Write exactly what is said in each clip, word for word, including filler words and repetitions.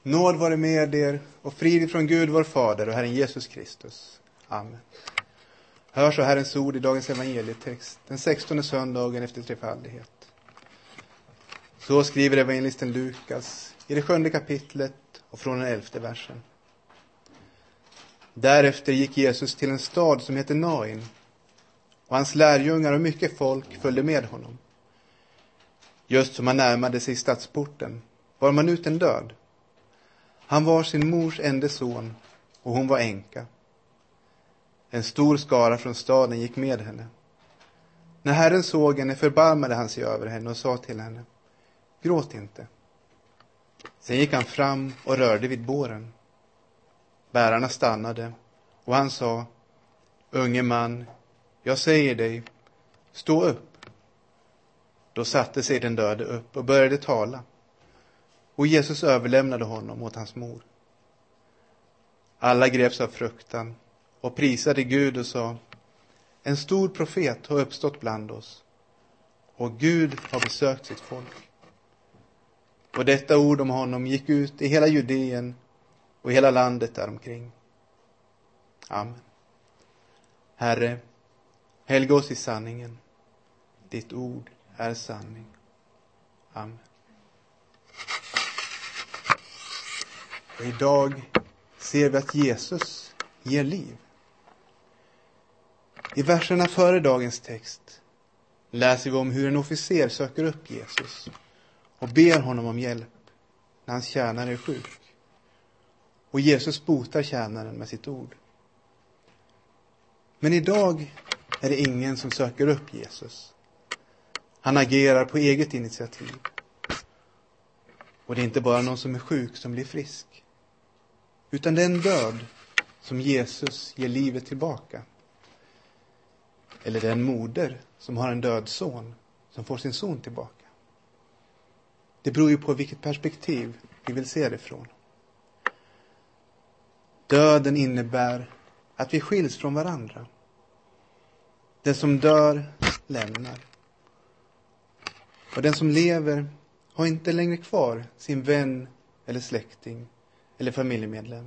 Nåd vare med er och frid från Gud vår Fader och Herren Jesus Kristus. Amen. Hör så Herrens ord i dagens evangelietext, den sextonde söndagen efter trefaldighet. Så skriver evangelisten Lukas i det sjunde kapitlet och från den elfte versen. Därefter gick Jesus till en stad som heter Nain, och hans lärjungar och mycket folk följde med honom. Just som han närmade sig stadsporten var man ut en död. Han var sin mors enda son och hon var änka. En stor skara från staden gick med henne. När Herren såg henne förbarmade han sig över henne och sa till henne: gråt inte. Sen gick han fram och rörde vid båren. Bärarna stannade och han sa: unge man, jag säger dig, stå upp. Då satte sig den döde upp och började tala. Och Jesus överlämnade honom åt hans mor. Alla greps av fruktan och prisade Gud och sa: en stor profet har uppstått bland oss, och Gud har besökt sitt folk. Och detta ord om honom gick ut i hela Judeen och i hela landet däromkring. Amen. Herre, helga oss i sanningen. Ditt ord är sanning. Amen. Och idag ser vi att Jesus ger liv. I verserna före dagens text läser vi om hur en officer söker upp Jesus och ber honom om hjälp när hans tjänare är sjuk. Och Jesus botar tjänaren med sitt ord. Men idag är det ingen som söker upp Jesus. Han agerar på eget initiativ. Och det är inte bara någon som är sjuk som blir frisk, utan det är en död som Jesus ger livet tillbaka. Eller det är en moder som har en död son som får sin son tillbaka. Det beror ju på vilket perspektiv vi vill se det från. Döden innebär att vi skiljs från varandra. Den som dör lämnar. Och den som lever har inte längre kvar sin vän eller släkting eller familjemedlem.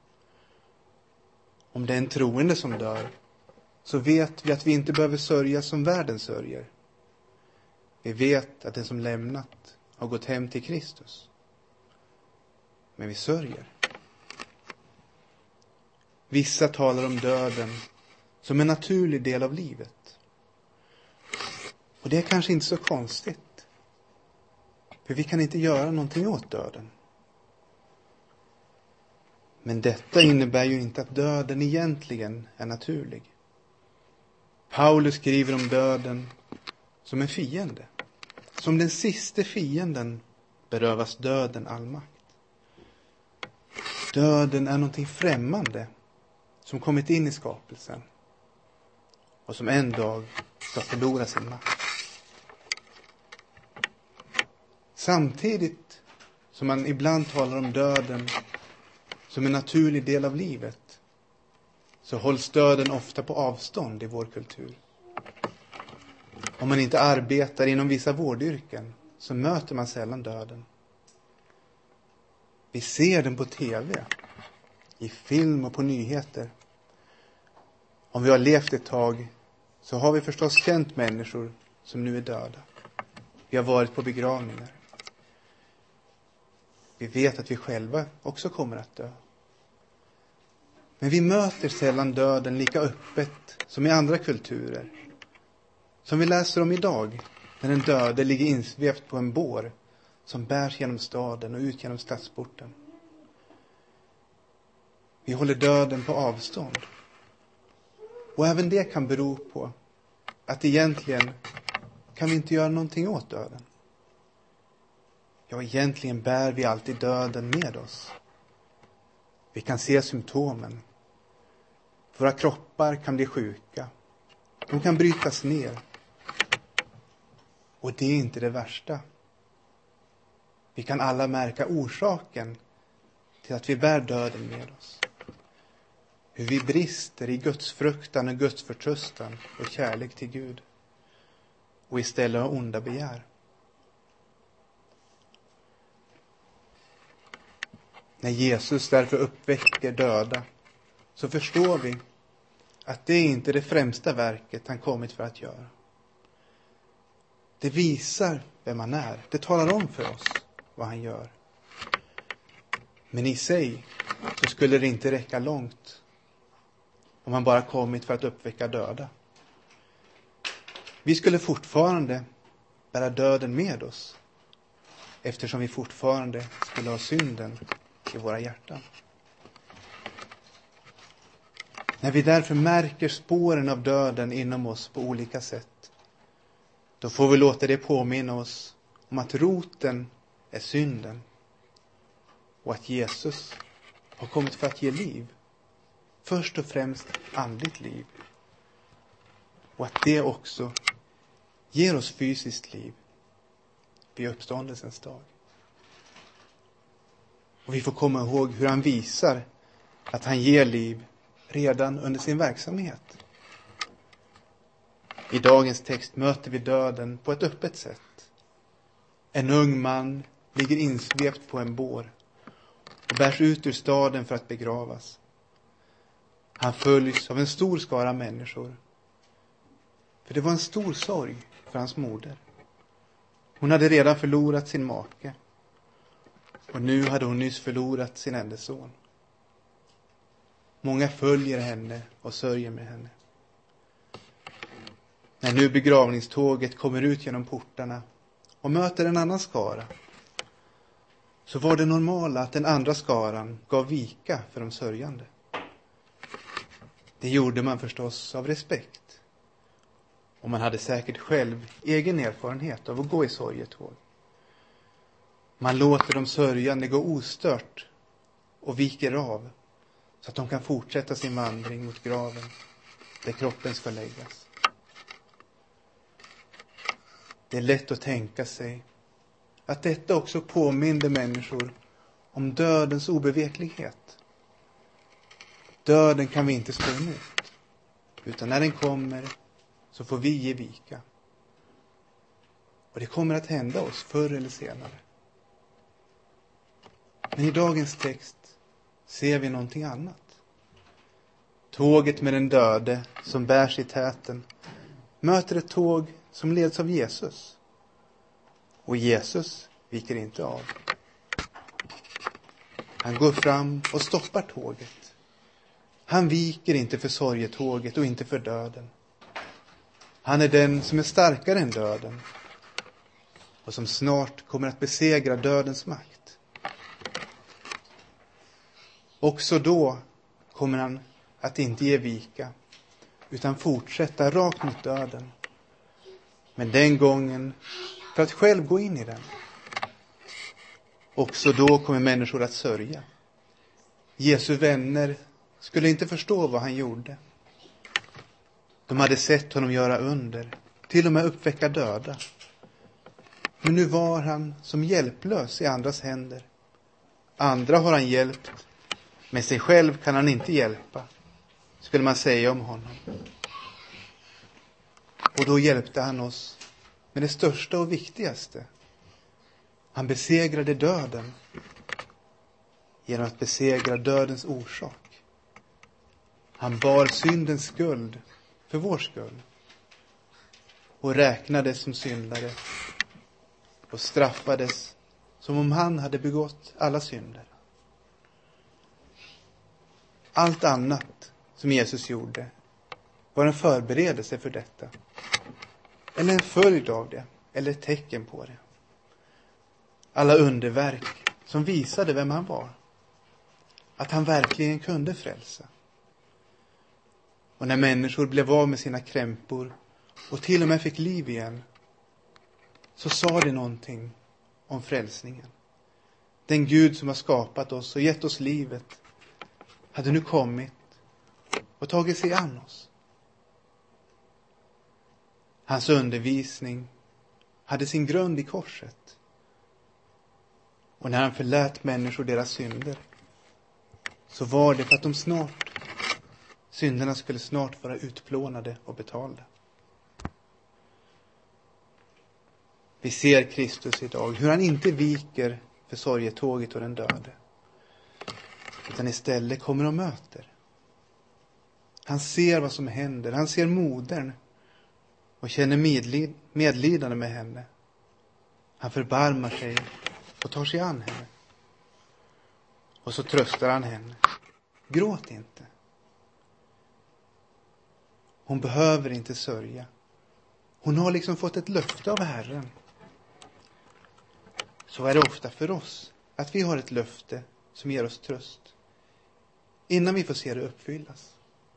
Om det är en troende som dör, så vet vi att vi inte behöver sörja som världen sörjer. Vi vet att den som lämnat har gått hem till Kristus. Men vi sörjer. Vissa talar om döden som en naturlig del av livet. Och det är kanske inte så konstigt. För vi kan inte göra någonting åt döden. Men detta innebär ju inte att döden egentligen är naturlig. Paulus skriver om döden som en fiende. Som den sista fienden berövas döden all makt. Döden är någonting främmande som kommit in i skapelsen och som en dag ska förlora sin makt. Samtidigt som man ibland talar om döden som en naturlig del av livet, så hålls döden ofta på avstånd i vår kultur. Om man inte arbetar inom vissa vårdyrken så möter man sällan döden. Vi ser den på tv, i film och på nyheter. Om vi har levt ett tag så har vi förstås känt människor som nu är döda. Vi har varit på begravningar. Vi vet att vi själva också kommer att dö. Men vi möter sällan döden lika öppet som i andra kulturer. Som vi läser om idag, när den döde ligger insvevt på en bår som bärs genom staden och ut genom stadsporten. Vi håller döden på avstånd. Och även det kan bero på att egentligen kan vi inte göra någonting åt döden. Ja, egentligen bär vi alltid döden med oss. Vi kan se symptomen. Våra kroppar kan bli sjuka. De kan brytas ner. Och det är inte det värsta. Vi kan alla märka orsaken till att vi bär döden med oss. Hur vi brister i Guds fruktan och Guds förtröstan och kärlek till Gud. Och istället har onda begär. När Jesus därför uppväcker döda, så förstår vi att det är inte det främsta verket han kommit för att göra. Det visar vem han är. Det talar om för oss vad han gör. Men i sig så skulle det inte räcka långt om han bara kommit för att uppväcka döda. Vi skulle fortfarande bära döden med oss, eftersom vi fortfarande skulle ha synden i våra hjärtan. När vi därför märker spåren av döden inom oss på olika sätt, då får vi låta det påminna oss om att roten är synden och att Jesus har kommit för att ge liv. Först och främst andligt liv. Och att det också ger oss fysiskt liv vid uppståndelsens dag. Och vi får komma ihåg hur han visar att han ger liv redan under sin verksamhet. I dagens text möter vi döden på ett öppet sätt. En ung man ligger insvept på en bår och bärs ut ur staden för att begravas. Han följs av en stor skara människor. För det var en stor sorg för hans moder. Hon hade redan förlorat sin make. Och nu hade hon nyss förlorat sin enda son. Många följer henne och sörjer med henne. När nu begravningståget kommer ut genom portarna och möter en annan skara, så var det normala att den andra skaran gav vika för de sörjande. Det gjorde man förstås av respekt. Och man hade säkert själv egen erfarenhet av att gå i sorgetåg. Man låter de sörjande gå ostört och viker av, så att de kan fortsätta sin vandring mot graven där kroppen ska läggas. Det är lätt att tänka sig att detta också påminner människor om dödens obeveklighet. Döden kan vi inte stå emot, utan när den kommer så får vi ge vika. Och det kommer att hända oss förr eller senare. Men i dagens text ser vi någonting annat. Tåget med den döde som bärs i täten möter ett tåg som leds av Jesus. Och Jesus viker inte av. Han går fram och stoppar tåget. Han viker inte för sorgetåget och inte för döden. Han är den som är starkare än döden och som snart kommer att besegra dödens makt. Också då kommer han att inte ge vika, utan fortsätta rakt mot döden. Men den gången för att själv gå in i den. Också då kommer människor att sörja. Jesu vänner skulle inte förstå vad han gjorde. De hade sett honom göra under, till och med uppväcka döda. Men nu var han som hjälplös i andras händer. Andra har han hjälpt, men sig själv kan han inte hjälpa, skulle man säga om honom. Och då hjälpte han oss med det största och viktigaste. Han besegrade döden genom att besegra dödens orsak. Han bar syndens skuld för vår skull och räknades som syndare och straffades som om han hade begått alla synder. Allt annat som Jesus gjorde var en förberedelse för detta, eller en följd av det, eller ett tecken på det. Alla underverk som visade vem han var, att han verkligen kunde frälsa. Och när människor blev av med sina krämpor och till och med fick liv igen, så sa det någonting om frälsningen. Den Gud som har skapat oss och gett oss livet hade nu kommit och tagit sig an oss. Hans undervisning hade sin grund i korset. Och när han förlät människor deras synder, så var det för att de snart, synderna skulle snart vara utplånade och betalda. Vi ser Kristus idag, hur han inte viker för sorgetåget och den döde. utan istället kommer och möter. Han ser vad som händer. Han ser modern och känner medlid- medlidande med henne. Han förbarmar sig och tar sig an henne. Och så tröstar han henne. Gråt inte. Hon behöver inte sörja. Hon har liksom fått ett löfte av Herren. Så är det ofta för oss. Att vi har ett löfte som ger oss tröst. Innan vi får se det uppfyllas.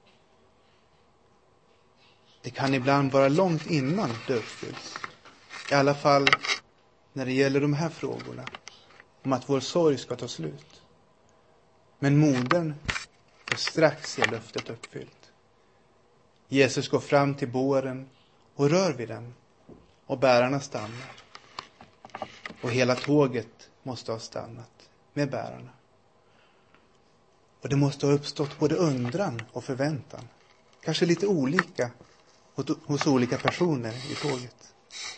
Det kan ibland vara långt innan det uppfylls. I alla fall när det gäller de här frågorna. Om att vår sorg ska ta slut. Men modern får strax se löftet uppfyllt. Jesus går fram till båren och rör vid den. Och bärarna stannar. Och hela tåget måste ha stannat med bärarna. Och det måste ha uppstått både undran och förväntan. Kanske lite olika hos olika personer i tåget.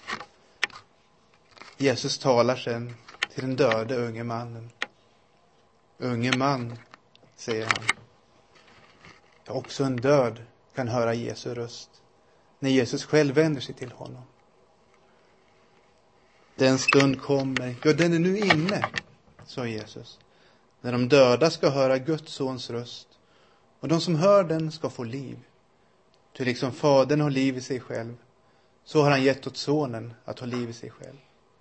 Jesus talar sen till den döde unge mannen. Unge man, säger han. Ja, också en död kan höra Jesu röst när Jesus själv vänder sig till honom. Den stund kommer, ja den är nu inne, sa Jesus. När de döda ska höra Guds sons röst och de som hör den ska få liv. Ty liksom fadern har liv i sig själv, så har han gett åt sonen att ha liv i sig själv.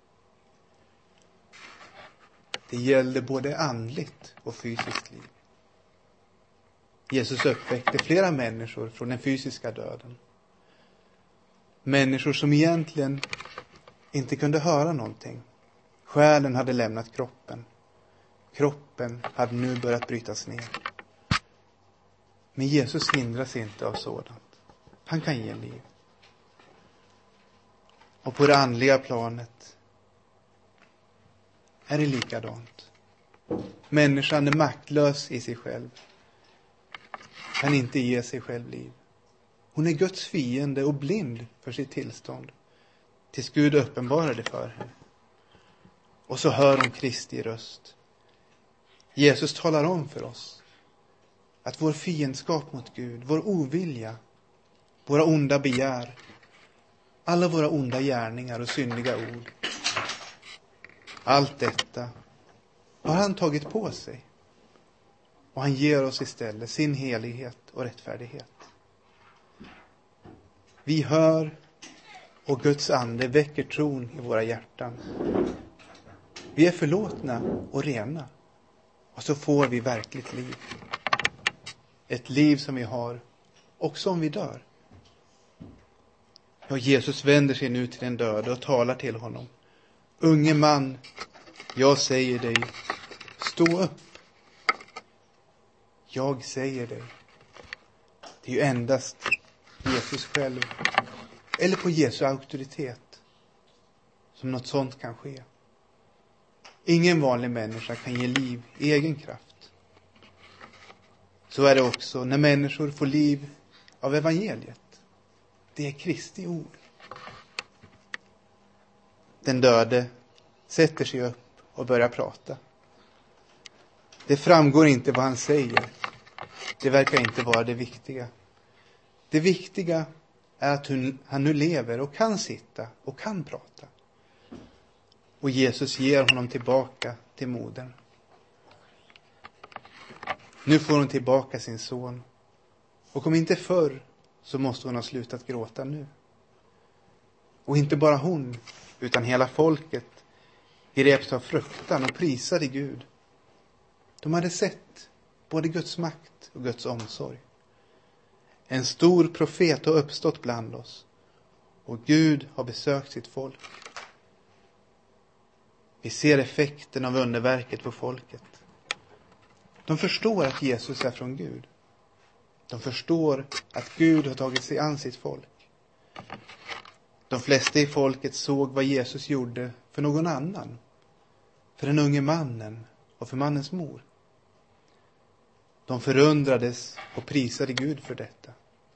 Det gällde både andligt och fysiskt liv. Jesus uppväckte flera människor från den fysiska döden. Människor som egentligen inte kunde höra någonting. Själen hade lämnat kroppen. Kroppen hade nu börjat brytas ner. Men Jesus hindras inte av sådant. Han kan ge liv. Och på det andliga planet är det likadant. Människan är maktlös i sig själv. Kan inte ge sig själv liv. Hon är Guds fiende och blind för sitt tillstånd. Tills Gud uppenbarar det för henne. Och så hör hon Kristi röst. Jesus talar om för oss att vår fiendskap mot Gud, vår ovilja, våra onda begär, alla våra onda gärningar och syndiga ord, allt detta har han tagit på sig. Och han ger oss istället sin helighet och rättfärdighet. Vi hör och Guds ande väcker tron i våra hjärtan. Vi är förlåtna och rena. Och så får vi verkligt liv. Ett liv som vi har också om vi dör. Och Jesus vänder sig nu till den döde och talar till honom. Unge man, jag säger dig, stå upp. Jag säger dig. Det är ju endast Jesus själv, eller på Jesu auktoritet, som något sånt kan ske. Ingen vanlig människa kan ge liv i egen kraft. Så är det också när människor får liv av evangeliet. Det är Kristi ord. Den döde sätter sig upp och börjar prata. Det framgår inte vad han säger. Det verkar inte vara det viktiga. Det viktiga är att han nu lever och kan sitta och kan prata. Och Jesus ger honom tillbaka till modern. Nu får hon tillbaka sin son. Och om inte förr så måste hon ha slutat gråta nu. Och inte bara hon, utan hela folket greps av fruktan och prisade Gud. De hade sett både Guds makt och Guds omsorg. En stor profet har uppstått bland oss. Och Gud har besökt sitt folk. Vi ser effekten av underverket på folket. De förstår att Jesus är från Gud. De förstår att Gud har tagit sig an sitt folk. De flesta i folket såg vad Jesus gjorde för någon annan. För den unge mannen och för mannens mor. De förundrades och prisade Gud för detta.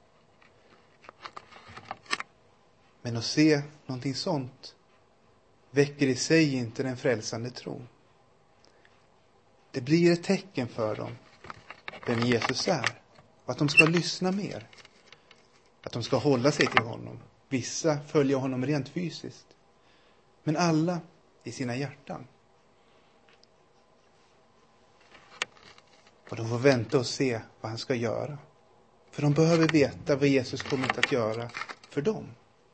Men att se någonting sånt väcker i sig inte den frälsande tron. Det blir ett tecken för dem vem Jesus är. Och att de ska lyssna mer. Att de ska hålla sig till honom. Vissa följer honom rent fysiskt. Men alla i sina hjärtan. Och de får vänta och se vad han ska göra. För de behöver veta vad Jesus kommer att göra för dem.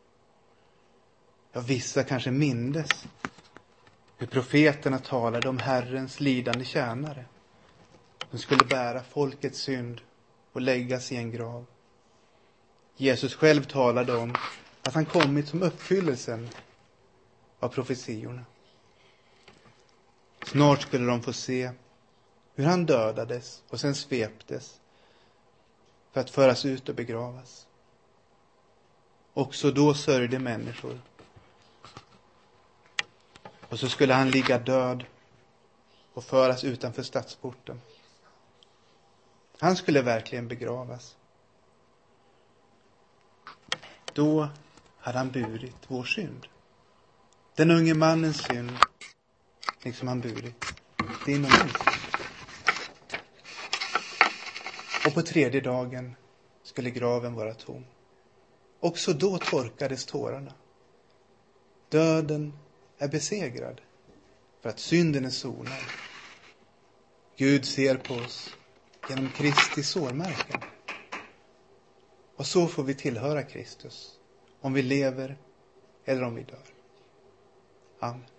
Ja, vissa kanske mindes hur profeterna talade om Herrens lidande tjänare. De skulle bära folkets synd och läggas i en grav. Jesus själv talade om att han kommit som uppfyllelsen av profetiorna. Snart skulle de få se hur han dödades och sen sveptes för att föras ut och begravas. Också då sörjde människor. Och så skulle han ligga död och föras utanför stadsporten. Han skulle verkligen begravas. Då hade han burit vår synd. Den unge mannens synd, liksom han burit din och min synd. Och på tredje dagen skulle graven vara tom. Också då torkades tårarna. Döden är besegrad för att synden är sonad. Gud ser på oss genom Kristi sårmärken. Och så får vi tillhöra Kristus, om vi lever eller om vi dör. Amen.